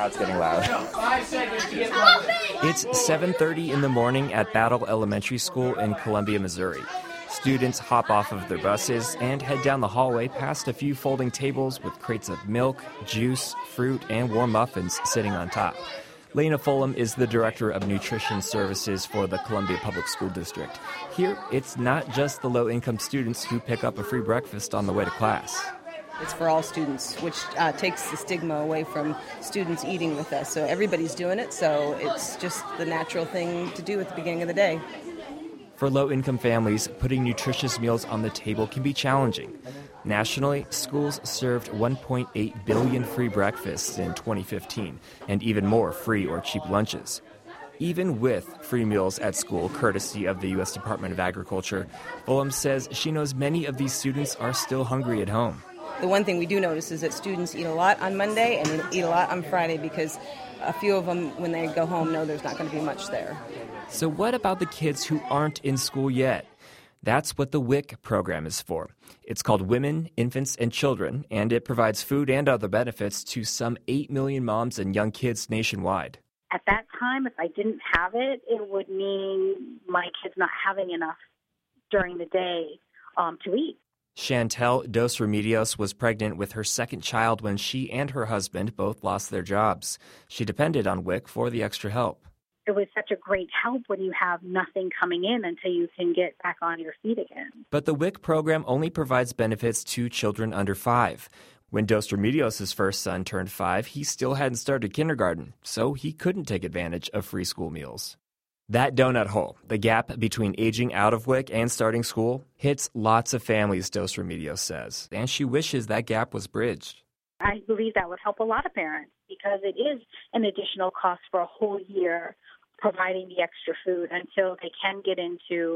Now it's getting loud. 5 seconds to get one. It's 7:30 in the morning at Battle Elementary School in Columbia, Missouri. Students hop off of their buses and head down the hallway past a few folding tables with crates of milk, juice, fruit, and warm muffins sitting on top. Lena Fulham is the Director of Nutrition Services for the Columbia Public School District. Here, it's not just the low-income students who pick up a free breakfast on the way to class. It's for all students, which takes the stigma away from students eating with us. So everybody's doing it, so it's just the natural thing to do at the beginning of the day. For low-income families, putting nutritious meals on the table can be challenging. Nationally, schools served 1.8 billion free breakfasts in 2015, and even more free or cheap lunches. Even with free meals at school, courtesy of the U.S. Department of Agriculture, Fulham says she knows many of these students are still hungry at home. The one thing we do notice is that students eat a lot on Monday and they eat a lot on Friday because a few of them, when they go home, know there's not going to be much there. So what about the kids who aren't in school yet? That's what the WIC program is for. It's called Women, Infants, and Children, and it provides food and other benefits to some 8 million moms and young kids nationwide. At that time, if I didn't have it, it would mean my kids not having enough during the day to eat. Chantel Dos Remedios was pregnant with her second child when she and her husband both lost their jobs. She depended on WIC for the extra help. It was such a great help when you have nothing coming in until you can get back on your feet again. But the WIC program only provides benefits to children under 5. When Dos Remedios' first son turned 5, he still hadn't started kindergarten, so he couldn't take advantage of free school meals. That donut hole, the gap between aging out of WIC and starting school, hits lots of families, Dos Remedios says, and she wishes that gap was bridged. I believe that would help a lot of parents because it is an additional cost for a whole year providing the extra food until they can get into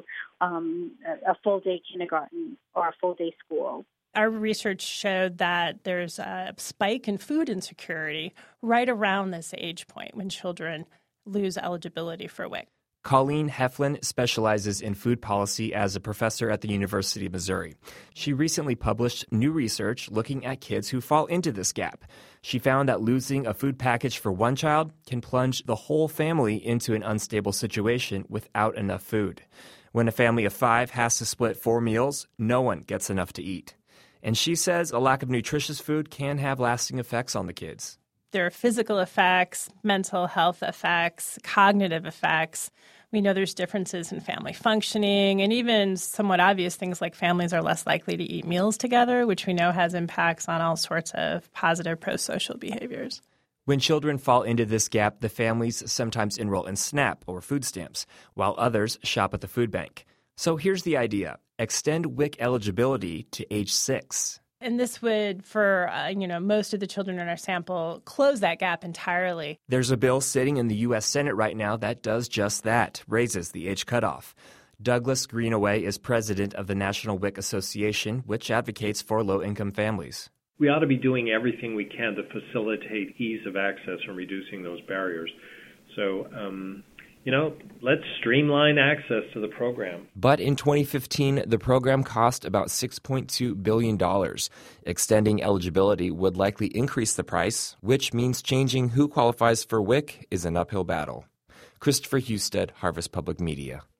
a full-day kindergarten or a full-day school. Our research showed that there's a spike in food insecurity right around this age point when children lose eligibility for WIC. Colleen Heflin specializes in food policy as a professor at the University of Missouri. She recently published new research looking at kids who fall into this gap. She found that losing a food package for one child can plunge the whole family into an unstable situation without enough food. When a family of 5 has to split 4 meals, no one gets enough to eat. And she says a lack of nutritious food can have lasting effects on the kids. There are physical effects, mental health effects, cognitive effects. We know there's differences in family functioning and even somewhat obvious things like families are less likely to eat meals together, which we know has impacts on all sorts of positive pro-social behaviors. When children fall into this gap, the families sometimes enroll in SNAP or food stamps, while others shop at the food bank. So here's the idea. Extend WIC eligibility to age 6. And this would, for most of the children in our sample, close that gap entirely. There's a bill sitting in the U.S. Senate right now that does just that, raises the age cutoff. Douglas Greenaway is president of the National WIC Association, which advocates for low-income families. We ought to be doing everything we can to facilitate ease of access and reducing those barriers. So, let's streamline access to the program. But in 2015, the program cost about $6.2 billion. Extending eligibility would likely increase the price, which means changing who qualifies for WIC is an uphill battle. Christopher Husted, Harvest Public Media.